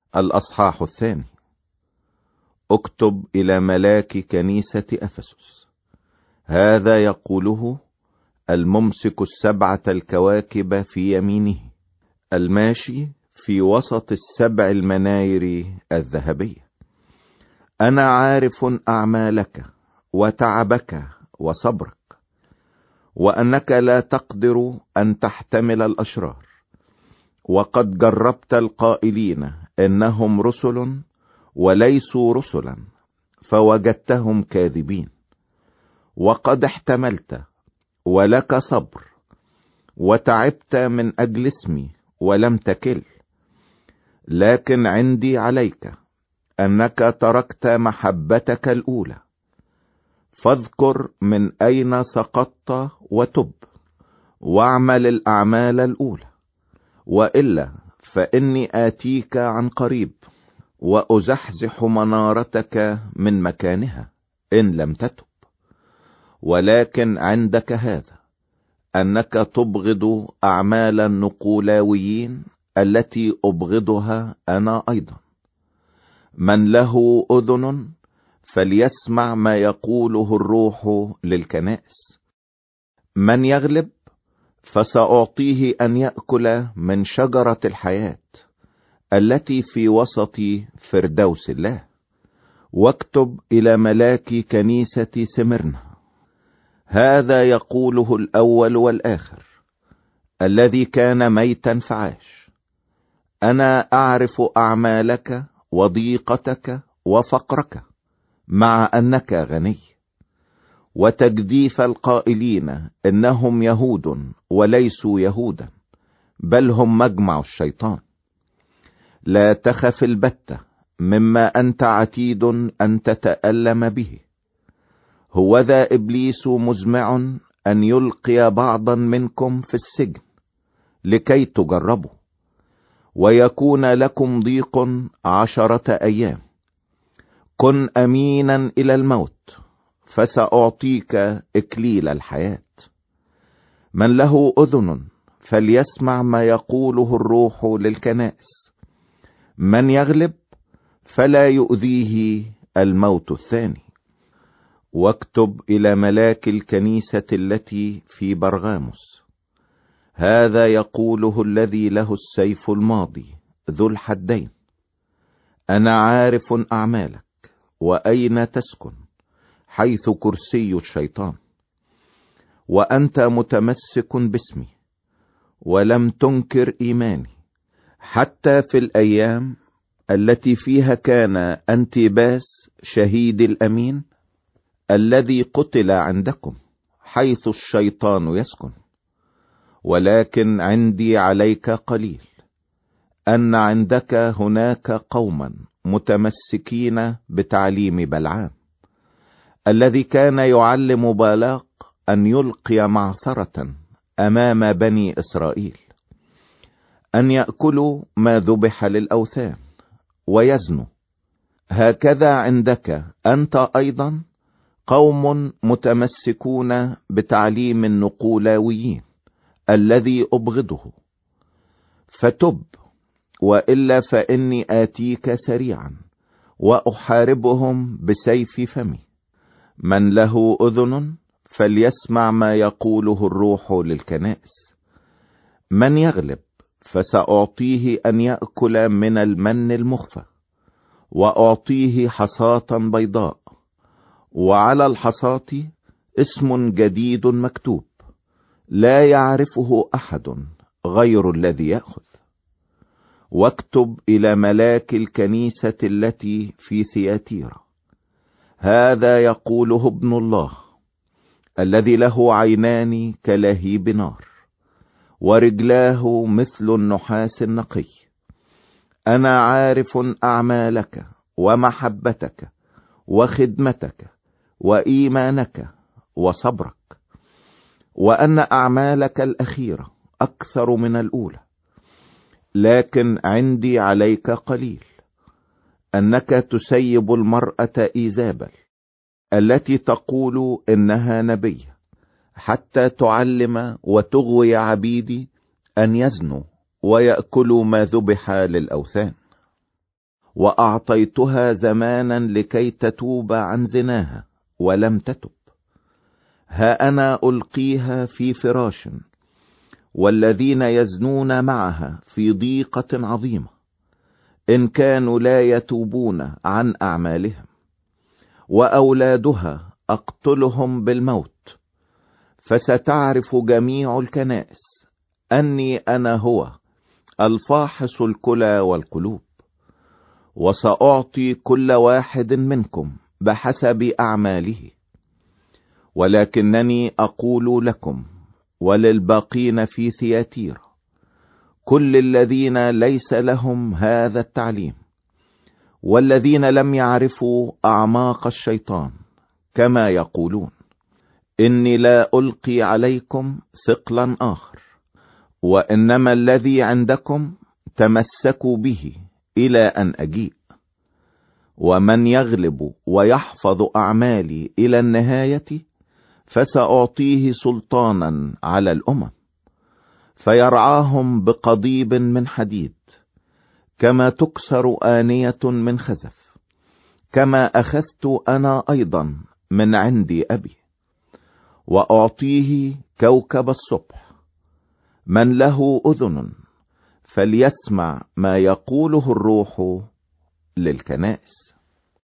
الأصحاح 2. اكتب إلى ملاك كنيسة أفسس: هذا يقوله الممسك 7 الكواكب في يمينه، الماشي في وسط 7 المناير الذهبية: أنا عارف أعمالك وتعبك وصبرك، وأنك لا تقدر أن تحتمل الأشرار، وقد جربت القائلين إنهم رسل وليسوا رسلا، فوجدتهم كاذبين. وقد احتملت ولك صبر، وتعبت من أجل اسمي ولم تكل. لكن عندي عليك أنك تركت محبتك الأولى. فاذكر من أين سقطت وتب، واعمل الأعمال الأولى، وإلا فإني آتيك عن قريب وأزحزح منارتك من مكانها إن لم تتب. ولكن عندك هذا، أنك تبغض أعمال النقولاويين التي أبغضها أنا أيضا. من له أذن فليسمع ما يقوله الروح للكنائس. من يغلب فسأعطيه أن يأكل من شجرة الحياة التي في وسط فردوس الله. واكتب إلى ملاك كنيسة سمرنا: هذا يقوله الأول والآخر، الذي كان ميتا فعاش: أنا أعرف أعمالك وضيقتك وفقرك، مع أنك غني، وتجديف القائلين إنهم يهود وليسوا يهودا، بل هم مجمع الشيطان. لا تخف البتة مما أنت عتيد أن تتألم به. هوذا إبليس مزمع أن يلقي بعضا منكم في السجن لكي تجربوا، ويكون لكم ضيق 10 أيام. كن أمينا إلى الموت، فسأعطيك إكليل الحياة. من له أذن فليسمع ما يقوله الروح للكنائس. من يغلب فلا يؤذيه الموت الثاني. واكتب إلى ملاك الكنيسة التي في برغاموس: هذا يقوله الذي له السيف الماضي ذو الحدين: أنا عارف أعمالك وأين تسكن، حيث كرسي الشيطان، وأنت متمسك باسمي، ولم تنكر إيماني، حتى في الأيام التي فيها كان أنتباس شهيد الأمين الذي قتل عندكم، حيث الشيطان يسكن. ولكن عندي عليك قليل، أن عندك هناك قوما متمسكين بتعليم بلعام، الذي كان يعلم بالاق أن يلقي معثرة أمام بني إسرائيل، أن يأكلوا ما ذبح للأوثان ويزنوا. هكذا عندك أنت أيضا قوم متمسكون بتعليم النقولاويين الذي أبغضه. فتب، وإلا فإني آتيك سريعا وأحاربهم بسيف فمي. من له أذن فليسمع ما يقوله الروح للكنائس. من يغلب فسأعطيه أن يأكل من المن المخفى، وأعطيه حصاة بيضاء، وعلى الحصاة اسم جديد مكتوب لا يعرفه أحد غير الذي يأخذ. واكتب إلى ملاك الكنيسة التي في ثياتيرا: هذا يقوله ابن الله، الذي له عينان كلهيب نار، ورجلاه مثل النحاس النقي: أنا عارف أعمالك ومحبتك وخدمتك وإيمانك وصبرك، وأن أعمالك الأخيرة أكثر من الأولى. لكن عندي عليك قليل، أنك تسيب المرأة إيزابل التي تقول إنها نبية، حتى تعلم وتغوي عبيدي أن يزنوا ويأكلوا ما ذبح للأوثان. وأعطيتها زمانا لكي تتوب عن زناها ولم تتب. ها أنا ألقيها في فراش، والذين يزنون معها في ضيقة عظيمة، إن كانوا لا يتوبون عن أعمالهم. وأولادها أقتلهم بالموت، فستعرف جميع الكنائس أني أنا هو الفاحص الكلى والقلوب. وسأعطي كل واحد منكم بحسب أعماله. ولكنني أقول لكم وللباقين في ثياتيرا، كل الذين ليس لهم هذا التعليم، والذين لم يعرفوا أعماق الشيطان، كما يقولون: إني لا ألقي عليكم ثقلا آخر، وإنما الذي عندكم تمسكوا به إلى أن أجيء. ومن يغلب ويحفظ أعمالي إلى النهاية فسأعطيه سلطانا على الأمم، فيرعاهم بقضيب من حديد، كما تكسر آنية من خزف، كما أخذت أنا أيضا من عندي أبي. وأعطيه كوكب الصبح. من له أذن فليسمع ما يقوله الروح للكنائس.